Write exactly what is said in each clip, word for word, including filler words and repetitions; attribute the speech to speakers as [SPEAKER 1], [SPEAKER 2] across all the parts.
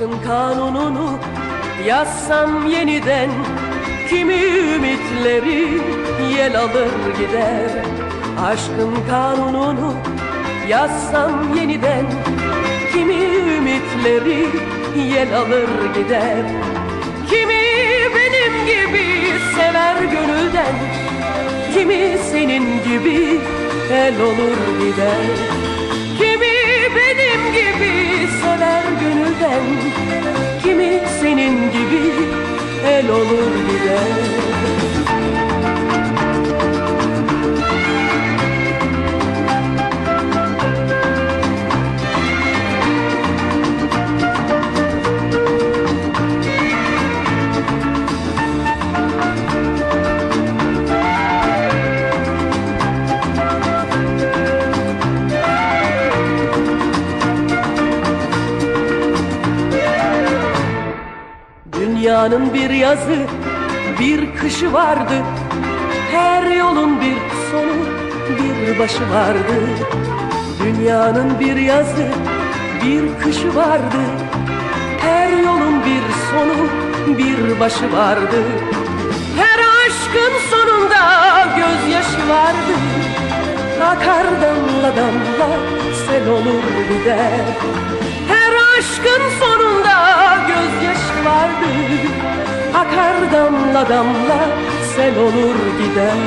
[SPEAKER 1] Aşkın kanununu yazsam yeniden, kimi ümitleri yel alır gider. Aşkın kanununu yazsam yeniden, kimi ümitleri yel alır gider. Kimi benim gibi sever gönülden, kimi senin gibi el olur gider. Kimi benim gibi sever gönülden, kimi senin gibi el olur gider. Dünyanın bir yazı, bir kışı vardı. Her yolun bir sonu, bir başı vardı. Dünyanın bir yazı, bir kışı vardı. Her yolun bir sonu, bir başı vardı. Her aşkın sonunda gözyaşı vardı. Akar damla damla sel olur gider. Her aşkın sonunda gözyaşı vardı. Akar damla damla sel olur gider.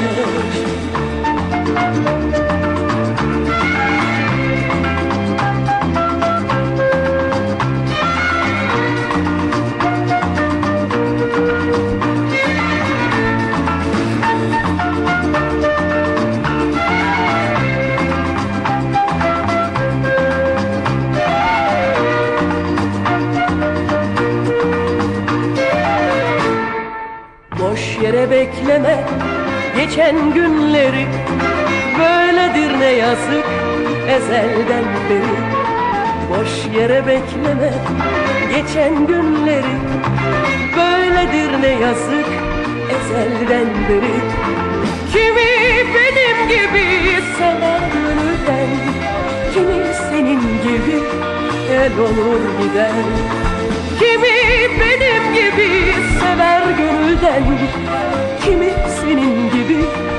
[SPEAKER 1] Boş yere bekleme geçen günleri, böyledir ne yazık ezelden beri. Boş yere bekleme geçen günleri, böyledir ne yazık ezelden beri. Kimi benim gibi sever gönülden, kimi senin gibi el olur gider. Kimi benim gibi sever gönülden, kimi senin gibi